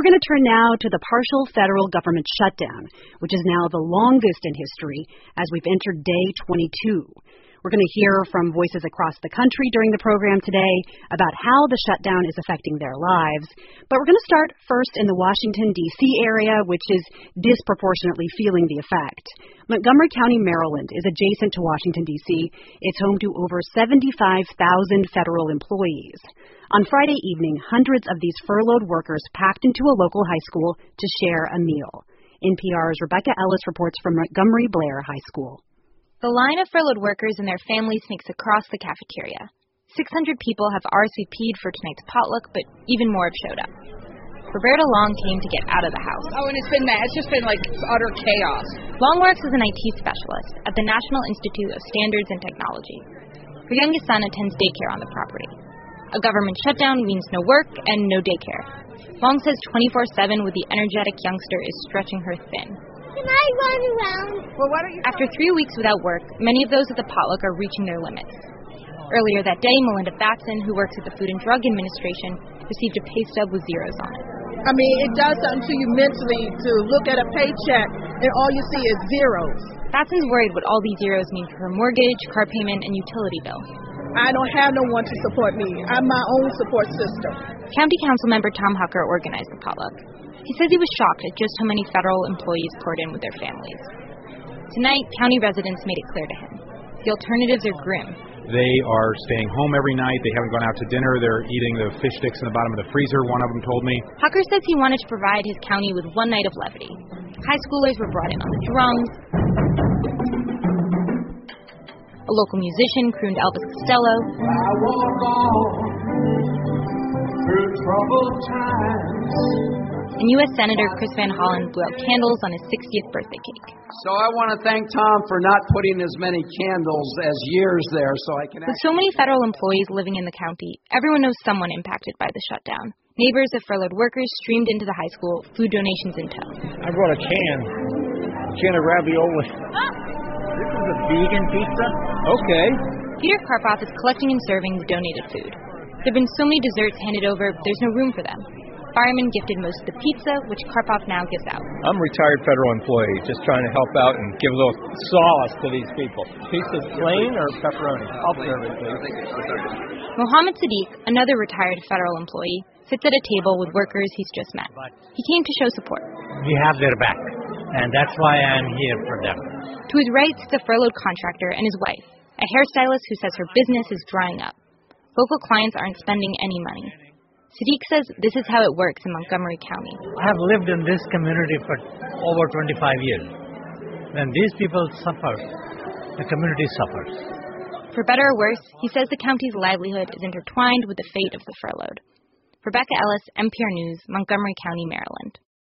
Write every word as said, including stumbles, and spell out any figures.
We're going to turn now to the partial federal government shutdown, which is now the longest in history as we've entered day twenty-two. We're going to hear from voices across the country during the program today about how the shutdown is affecting their lives. But we're going to start first in the Washington, D C area, which is disproportionately feeling the effect. Montgomery County, Maryland is adjacent to Washington, D C. It's home to over seventy-five thousand federal employees. On Friday evening, hundreds of these furloughed workers packed into a local high school to share a meal. N P R's Rebecca Ellis reports from Montgomery Blair High School. The line of furloughed workers and their families sneaks across the cafeteria. six hundred people have R S V P'd for tonight's potluck, but even more have showed up. Roberta Long came to get out of the house. Oh, and it's been mad. It's just been like utter chaos. Long works as an I T specialist at the National Institute of Standards and Technology. Her youngest son attends daycare on the property. A government shutdown means no work and no daycare. Long says twenty-four seven with the energetic youngster is stretching her thin. Can I run around? Well, why don't you... After three weeks without work, many of those at the potluck are reaching their limits. Earlier that day, Melinda Batson, who works at the Food and Drug Administration, received a pay stub with zeros on it. I mean, it does something to you mentally to look at a paycheck and all you see is zeros. Batson's worried what all these zeros mean for her mortgage, car payment, and utility bill. I don't have no one to support me. I'm my own support system. County Council member Tom Hucker organized the potluck. He says he was shocked at just how many federal employees poured in with their families. Tonight, county residents made it clear to him. The alternatives are grim. They are staying home every night. They haven't gone out to dinner. They're eating the fish sticks in the bottom of the freezer, one of them told me. Hucker says he wanted to provide his county with one night of levity. High schoolers were brought in on the drums. A local musician crooned Elvis Costello. I walk on through troubled times. And U S Senator Chris Van Hollen blew out candles on his sixtieth birthday cake. So I want to thank Tom for not putting as many candles as years there so I can... With so many federal employees living in the county, everyone knows someone impacted by the shutdown. Neighbors of furloughed workers streamed into the high school, food donations in tow. I brought a can, a can of ravioli. This is a vegan pizza? Okay. Peter Karpoff is collecting and serving the donated food. There have been so many desserts handed over, there's no room for them. Firemen gifted most of the pizza, which Karpoff now gives out. I'm a retired federal employee, just trying to help out and give a little sauce to these people. Pizza's plain or pepperoni? I'll serve it, please. Mohammed Sadiq, another retired federal employee, sits at a table with workers he's just met. He came to show support. We have their back, and that's why I'm here for them. To his right sits a furloughed contractor and his wife, a hairstylist who says her business is drying up. Local clients aren't spending any money. Sadiq says this is how it works in Montgomery County. I have lived in this community for over twenty-five years. When these people suffer, the community suffers. For better or worse, he says the county's livelihood is intertwined with the fate of the furloughed. Rebecca Ellis, N P R News, Montgomery County, Maryland.